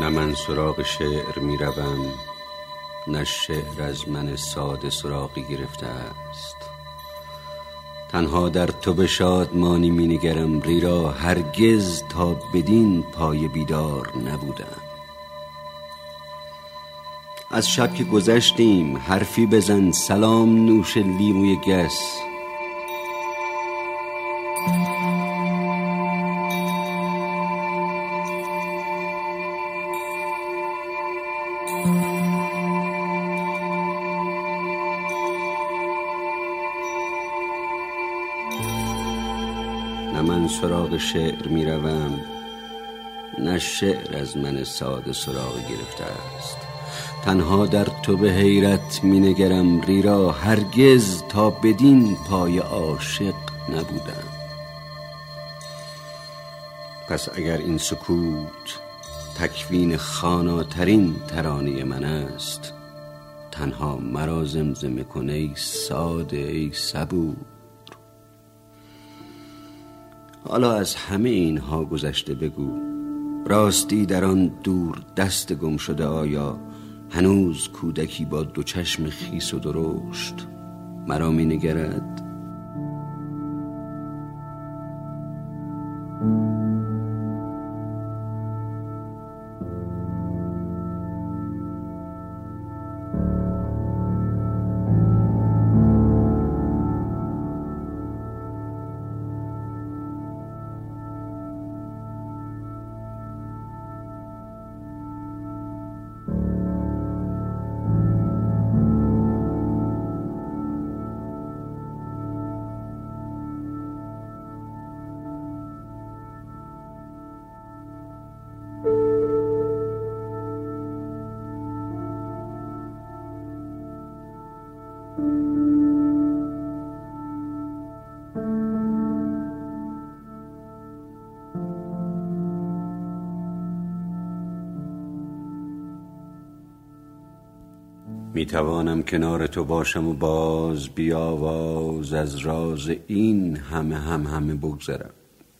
من سراغ شعر می روم، نه شعر از من ساده سراغی گرفته است. تنها در تو به شادمانی می نگرم، ریرا هرگز تا بدین پای بیدار نبودم. از شب که گذشتیم حرفی بزن، سلام نوش لیموی گس. نه من سراغ شعر می روم، نه شعر از من ساده سراغی گرفته است. تنها در تو به حیرت می نگرم، ریرا هرگز تا بدین پای عاشق نبودم. پس اگر این سکوت تکوین خاناترین ترانه من است، تنها مرا زمزمه کن ای ساده ای صبور. حالا از همه اینها گذشته بگو، راستی در آن دور دست گم شده آیا هنوز کودکی با دو چشم خیس و درشت مرا می نگرد؟ می توانم کنار تو باشم و باز بی آواز از راز این همه بگذرم.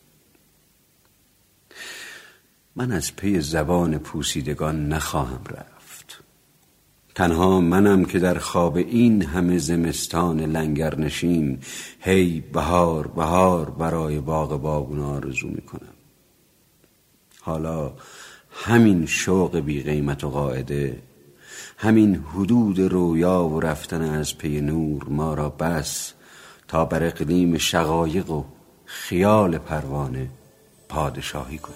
من از پی زبان پوسیدگان نخواهم رفت. تنها منم که در خواب این همه زمستان لنگرنشین هی بهار بهار برای باغ بابون آرزو می کنم. حالا همین شوق بی قیمت و قاعده، همین حدود رویا و رفتن از پی نور ما را بس تا بر اقلیم شقایق و خیال پروانه پادشاهی کنیم.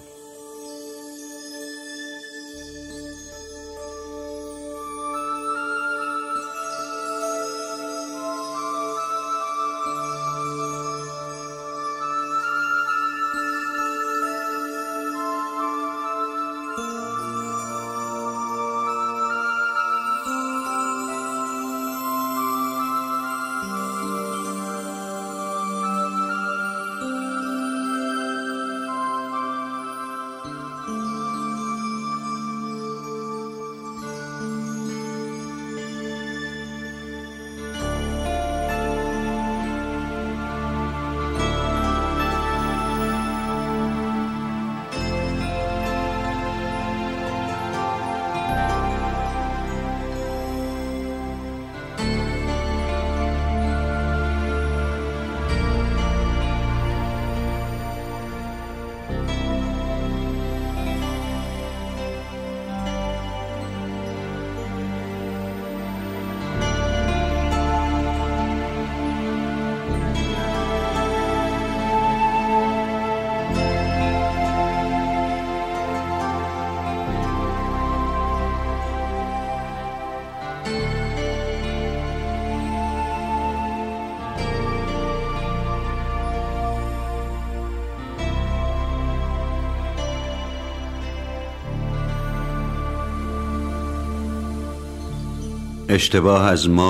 اشتباه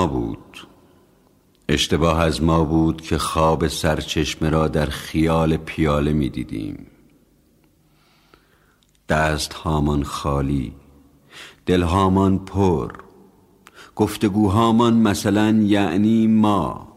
از ما بود که خواب سرچشمه را در خیال پیاله می دیدیم. دست هامان خالی، دل هامان پر، گفتگوهامان مثلا یعنی ما.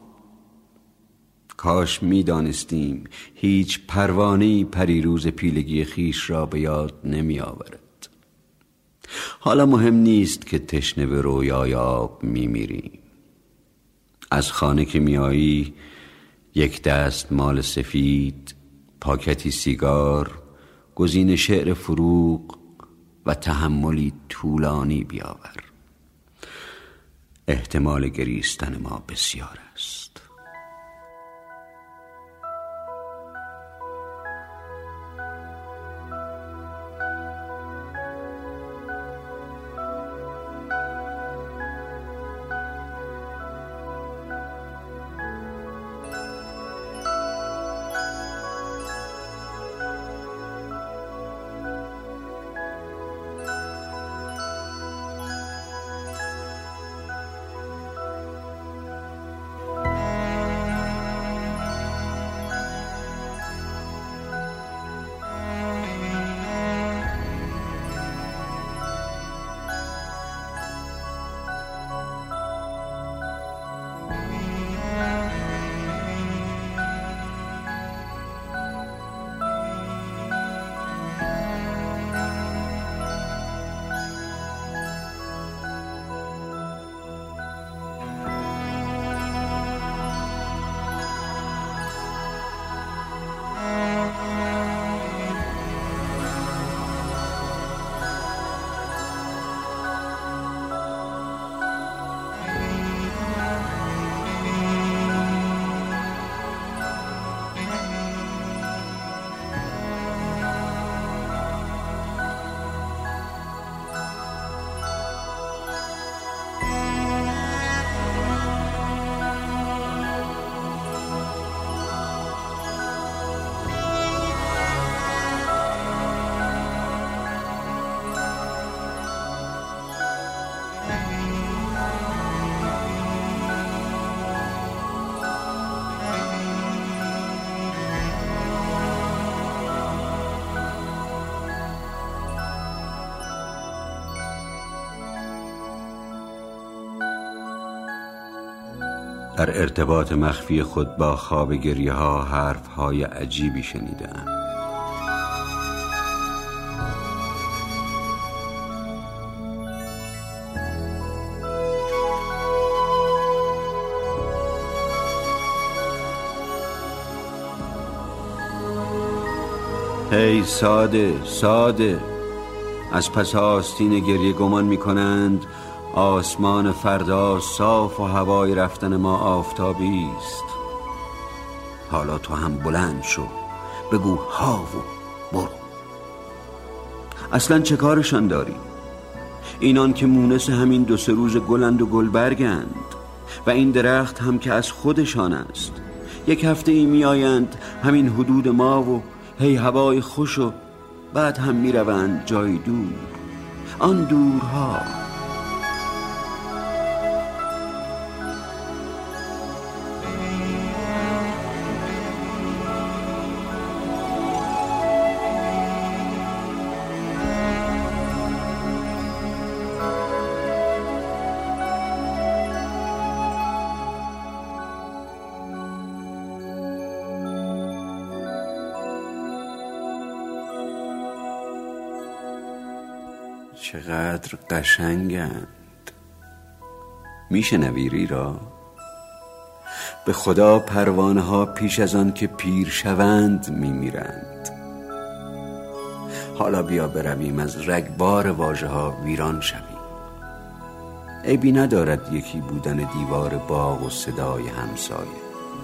کاش می دانستیم هیچ پروانه‌ای پریروز پیلگی خیش را به یاد نمی آورد. حالا مهم نیست که تشنه به رویای آب میمیریم. از خانه که میایی یک دست مال سفید، پاکتی سیگار، گزین شعر فروغ و تحملی طولانی بیاور. احتمال گریستن ما بسیار است. در ارتباط مخفی خود با خواب گریه ها حرف های عجیبی شنیدم. هی ساده ساده، از پس آستین گریه گمان می کنند آسمان فردا صاف و هوای رفتن ما آفتابی است. حالا تو هم بلند شو، بگو ها و برو. اصلا چه کارشان داری؟ اینان که مونس همین 2-3 روز گلند و گلبرگند و این درخت هم که از خودشان است. 1 هفته ای می آیند همین حدود ما و هی هوای خوش و بعد هم می روند جای دور. آن دورها. چقدر قشنگند. میشنوی ریرا؟ به خدا پروانه ها پیش از آن که پیر شوند میمیرند. حالا بیا برویم از رگبار واژه ها ویران شویم. عیبی ندارد یکی بودن دیوار باغ و صدای همسایه.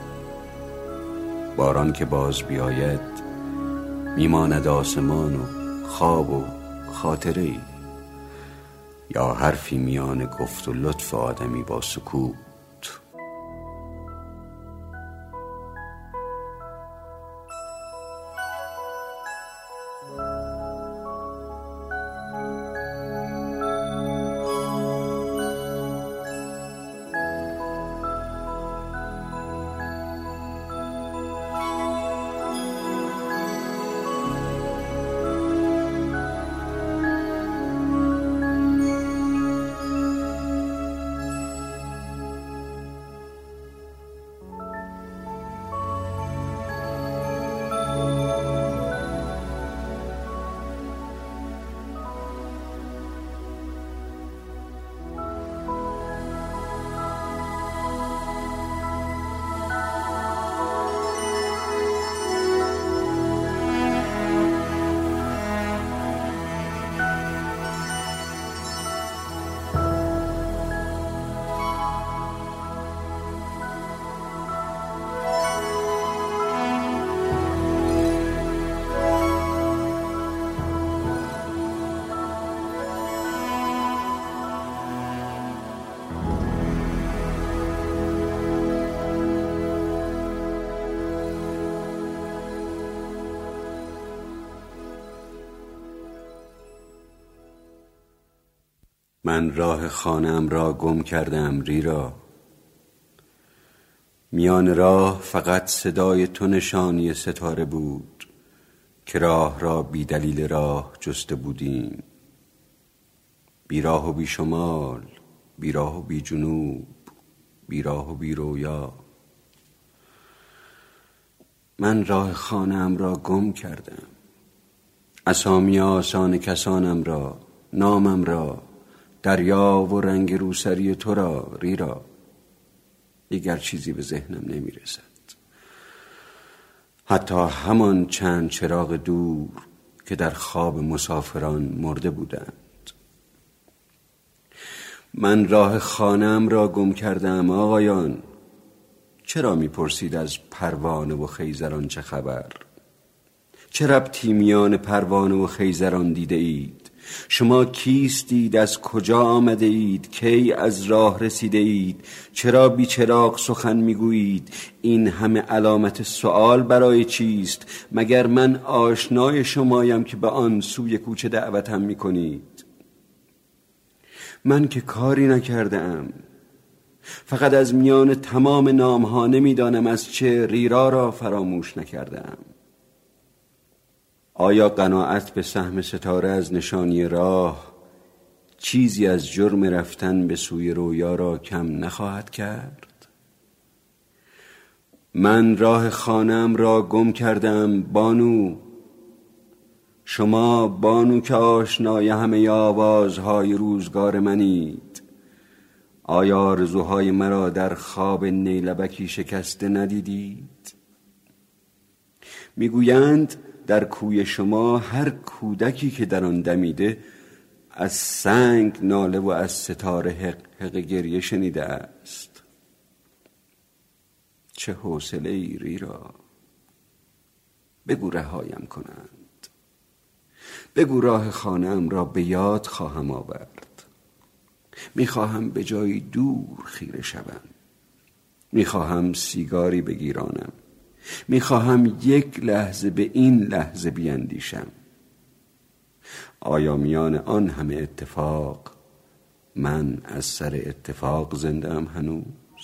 باران که باز بیاید میماند آسمان و خواب و خاطره ای، یا حرفی میان گفت و لطف آدمی با سکوت. من راه خانه‌ام را گم کردم ریرا. میان راه فقط صدای تو نشانی ستاره بود که راه را بی دلیل راه جسته بودیم. بی راه و بی شمال، بی راه و بی جنوب، بی راه و بی رویا. من راه خانه‌ام را گم کردم، اسامی آسان کسانم را، نامم را، دریا و رنگ روسری تو را ریرا. دیگر چیزی به ذهنم نمی رسد، حتی همان چند چراغ دور که در خواب مسافران مرده بودند. من راه خانه‌ام را گم کردم آقایان. چرا می پرسید از پروانه و خیزران چه خبر؟ چه ربطی میان پروانه و خیزران دیده اید؟ شما کیستید؟ از کجا آمده اید؟ کی از راه رسیده اید؟ چرا بی چراغ سخن میگویید؟ این همه علامت سؤال برای چیست؟ مگر من آشنای شمایم که به آن سوی کوچه دعوتم میکنید؟ من که کاری نکردم، فقط از میان تمام نامها نمیدانم از چه ریرا را فراموش نکردم. آیا قناعت به سهم ستاره از نشانی راه چیزی از جرم رفتن به سوی رویا را کم نخواهد کرد؟ من راه خانه‌ام را گم کردم بانو. شما بانو که آشنای همه آوازهای روزگار منید، آیا آرزوهای مرا در خواب نیلبکی شکسته ندیدید؟ میگویند در کوی شما هر کودکی که در آن دمیده از سنگ ناله و از ستاره حق حق گریه شنیده است. چه حوصله ای ریرا، بگو رهایم کنند، بگو راه خانه‌ام را به یاد خواهم آورد. میخواهم به جایی دور خیره شوم، میخواهم سیگاری بگیرانم، میخواهم یک لحظه به این لحظه بیندیشم. آیا میان آن همه اتفاق من از سر اتفاق زنده ام هنوز؟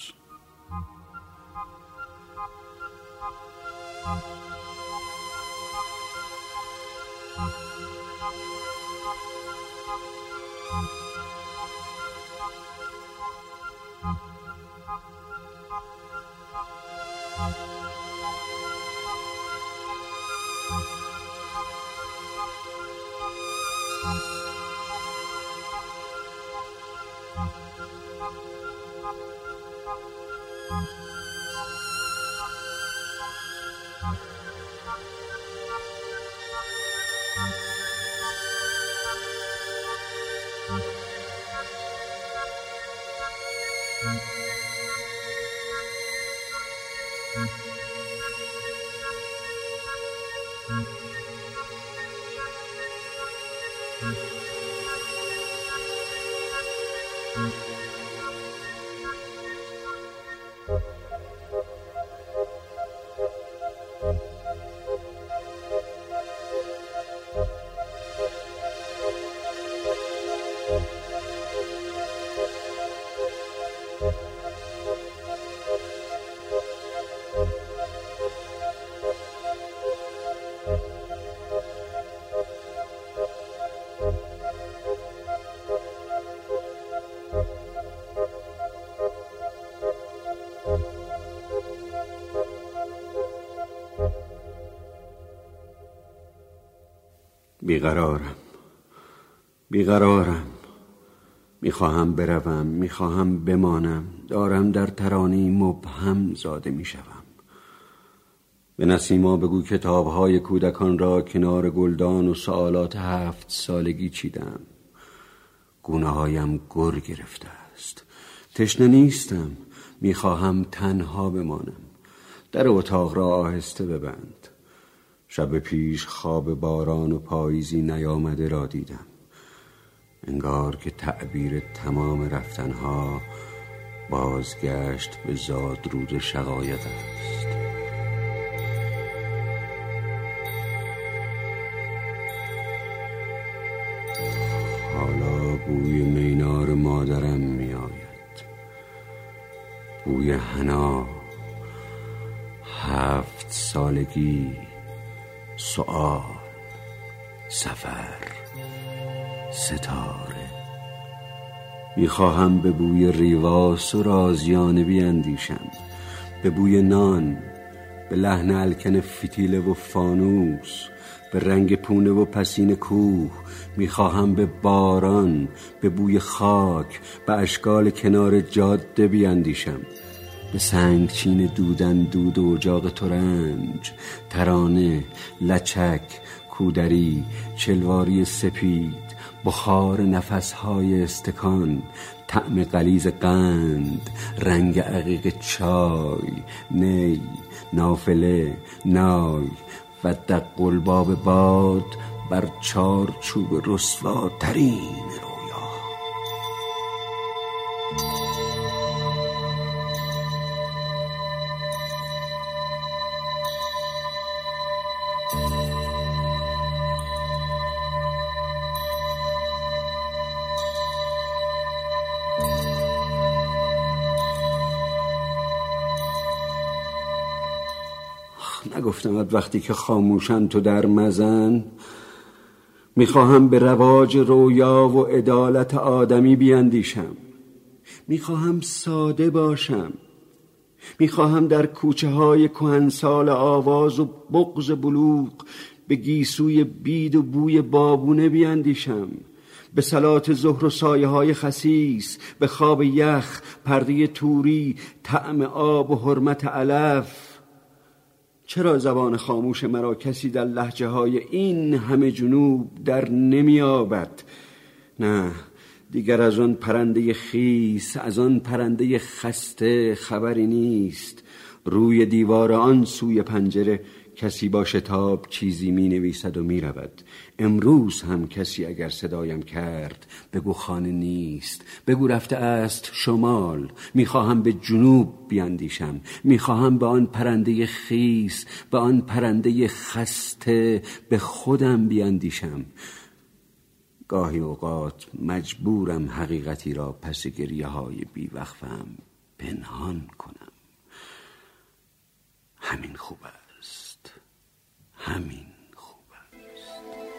بیقرارم، میخواهم بروم، میخواهم بمانم، دارم در ترانه‌ای مبهم زاده میشوم. به نسیما بگو کتابهای کودکان را کنار گلدان و سوالات 7 سالگی چیدم. گونه هایم گر گرفته است، تشنه نیستم، میخواهم تنها بمانم. در اتاق را آهسته ببند. شب پیش خواب باران و پاییزی نیامده را دیدم، انگار که تعبیر تمام رفتنها بازگشت به زادرود شقایق است. حالا بوی مینا بوی حنا، 7 سالگی، سؤال، سفر، ستاره. میخواهم به بوی ریواس و رازیانه بیندیشم، به بوی نان، به لحن الکن فتیله و فانوس، به رنگ پونه و پسین کوه. میخواهم به باران، به بوی خاک، به اشکال کنار جاده بیندیشم، به سنگچین دودن دود و اجاق ترنج، ترانه، لچک، کودری، چلواری سپید، بخار نفسهای استکان، طعم غلیظ قند، رنگ عقیق چای، نی، نافله، نای و دق الباب باد بر چارچوب رسواترین رویا. نگفتمت وقتی که خاموشن تو در مزن؟ میخواهم به رواج رویا و عدالت آدمی بیندیشم، میخواهم ساده باشم، میخواهم در کوچه های کهنسال آواز و بغض بلوغ به گیسوی بید و بوی بابونه بیندیشم، به صلات ظهر و سایه های خسیس، به خواب یخ، پرده توری، طعم آب و حرمت علف. چرا زبان خاموش مرا کسی در لهجه های این همه جنوب در نمی‌یابد؟ نه، دیگر از آن پرنده خیس، از آن پرنده خسته خبری نیست. روی دیوار آن سوی پنجره کسی با شتاب چیزی می نویسد و می رود. امروز هم کسی اگر صدایم کرد بگو خانه نیست، بگو رفته است شمال. میخواهم به جنوب بیندیشم، میخواهم به آن پرنده خیس، به آن پرنده خسته، به خودم بیندیشم. گاهی اوقات مجبورم حقیقتی را پس گریه های بیوقفم پنهان کنم. همین خوب است، همین خوب است.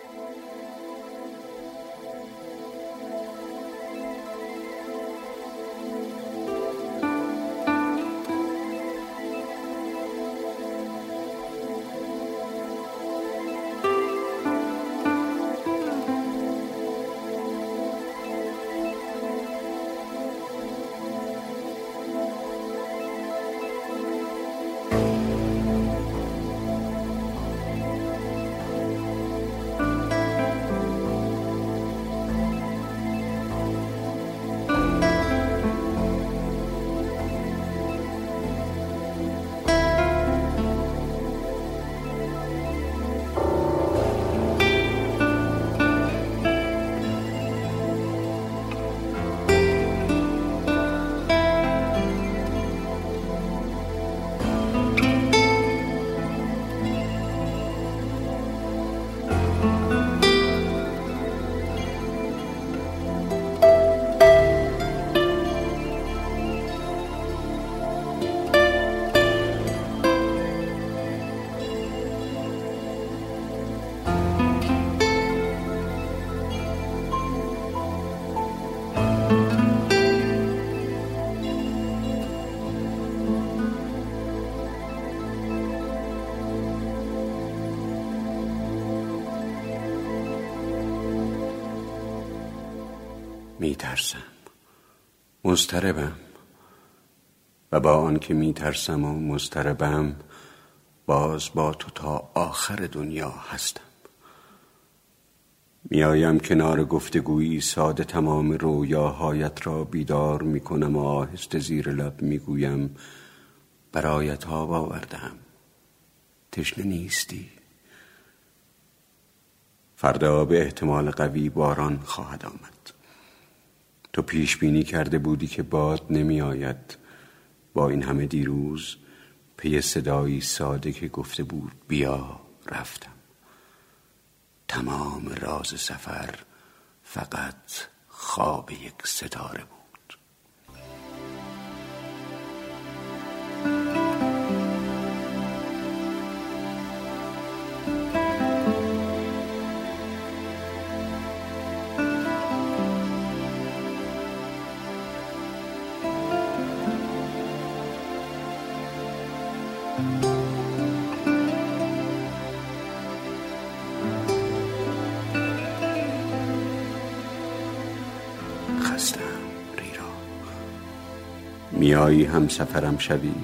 میترسم، مضطربم، و با آن که میترسم و مضطربم باز با تو تا آخر دنیا هستم. میایم کنار گفتگویی ساده، تمام رویاهایت را بیدار میکنم و آهسته زیر لب میگویم برایت آب آوردم، تشنه نیستی؟ فردا به احتمال قوی باران خواهد آمد. تو پیش بینی کرده بودی که باد نمی آید. با این همه دیروز پی صدایی ساده که گفته بود بیا رفتم. تمام راز سفر فقط خواب یک ستاره بود. میایی هم سفرم شوی.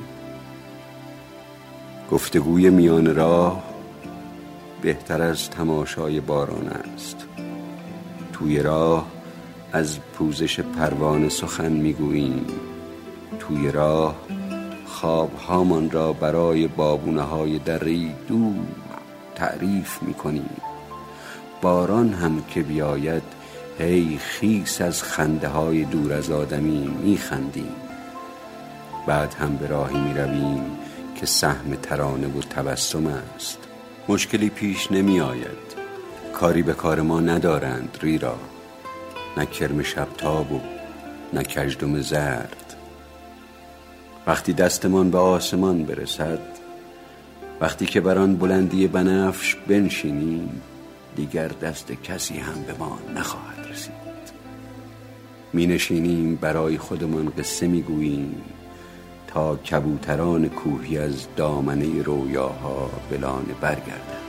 گفتگوی میان راه بهتر از تماشای باران است. توی راه از پوزش پروانه سخن میگوییم. توی راه خوابهامان را برای بابونه های دری دور تعریف میکنیم. باران هم که بیاید هی خیس از خنده های دور از آدمی میخندیم. بعد هم به راهی میرویم که سهم ترانه و تبسم است. مشکلی پیش نمی آید. کاری به کار ما ندارند ریرا، نه کرم شبتاب و نه کژدم زرد. وقتی دستمان به آسمان برسد، وقتی که بر آن بلندی بنفش بنشینیم، دیگر دست کسی هم به ما نخواهد رسید. می نشینیم برای خودمان قصه می گوییم تا کبوتران کوهی از دامنه رویاها به لانه برگردند.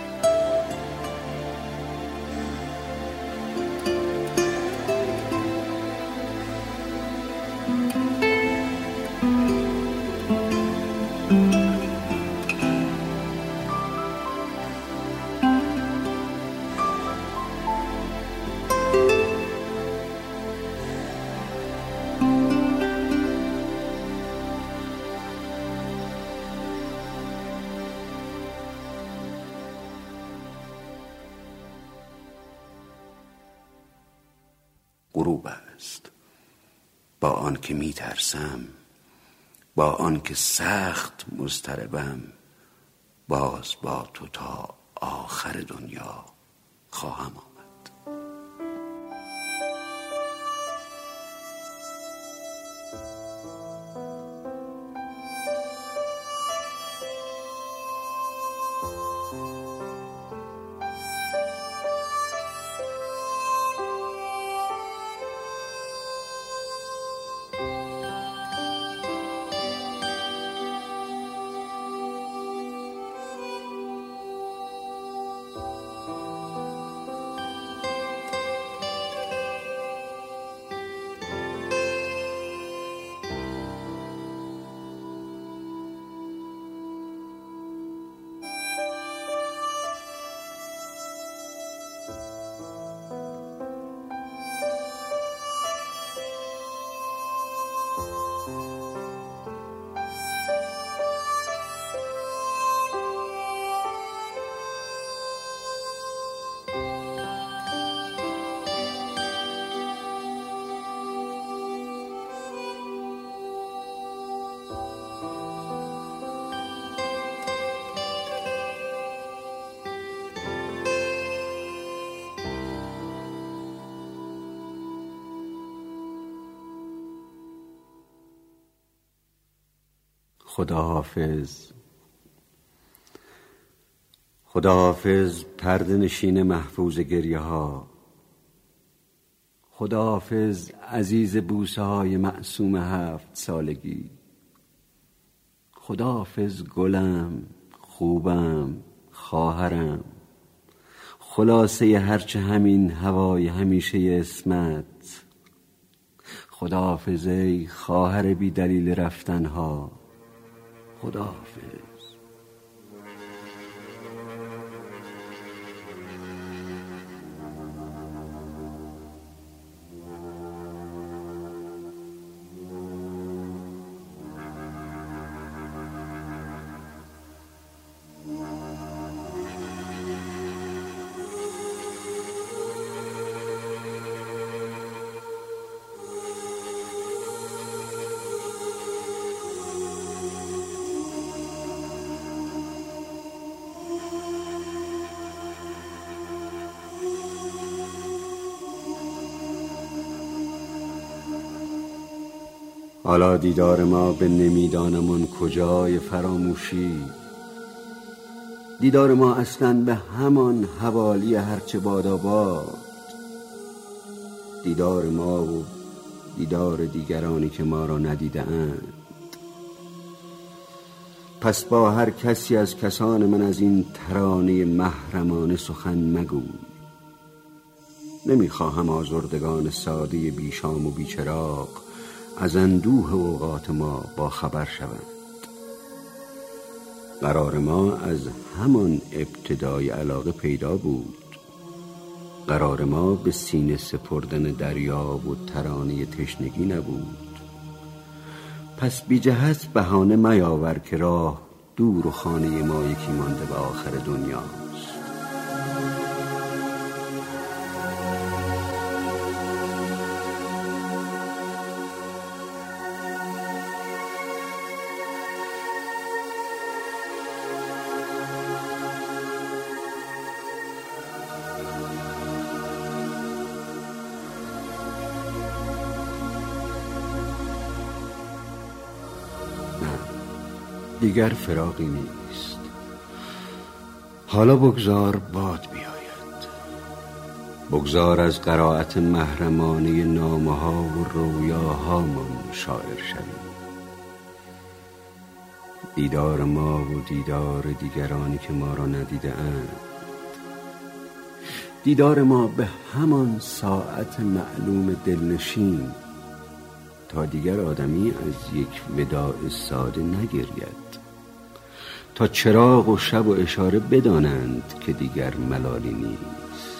غروب است. با آن که می ترسم، با آن که سخت مضطربم، باز با تو تا آخر دنیا خواهم آمد. خداحافظ. خداحافظ پرده نشین محفوظ گریه ها. خداحافظ عزیز بوسه های معصوم 7 سالگی. خداحافظ گلم، خوبم، خواهرم، خلاصه هرچه همین هوای همیشه اسمت. خداحافظ ای خواهر بی دلیل رفتنها. خداحافظ. حالا دیدار ما به نمیدانم آن کجای فراموشی، دیدار ما اصلاً به همان حوالی هرچه باداباد، دیدار ما و دیدار دیگرانی که ما را ندیده اند. پس با هر کسی از کسان من از این ترانه محرمانه سخن مگوی. نمیخواهم آزردگان ساده بیشام و بیچراغ از اندوه اوقات ما با خبر شوند. قرار ما از همان ابتدای علاقه پیدا بود. قرار ما به سینه سپردن دریا و ترانه تشنگی نبود. پس بی جهت بهانه میاور که راه دور و خانه ما یکی مانده به آخر دنیاست. دیگر فراقی نیست. حالا بگذار باد بیاید. بگذار از قرائت محرمانه نامه ها و رویاهامان شاعر شویم. دیدار ما و دیدار دیگرانی که ما را ندیده اند. دیدار ما به همان ساعت معلوم دلنشین، تا دیگر آدمی از یک وداع ساده نگرید، تا چراغ و شب و اشاره بدانند که دیگر ملالی نیست.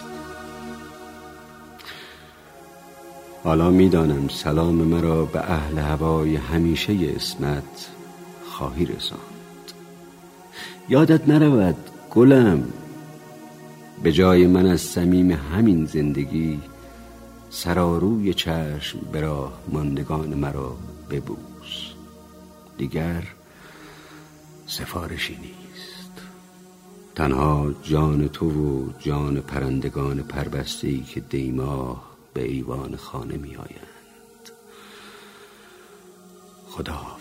حالا میدانم سلام مرا به اهل هوای همیشه اسمت خواهی رساند. یادت نرود گلم، به جای من از صمیم همین زندگی سراروی چشم به راه ماندگان مرا ببوس. دیگر سفارشی نیست، تنها جان تو و جان پرندگان پربسته‌ای که دیماه به ایوان خانه می آیند. خدا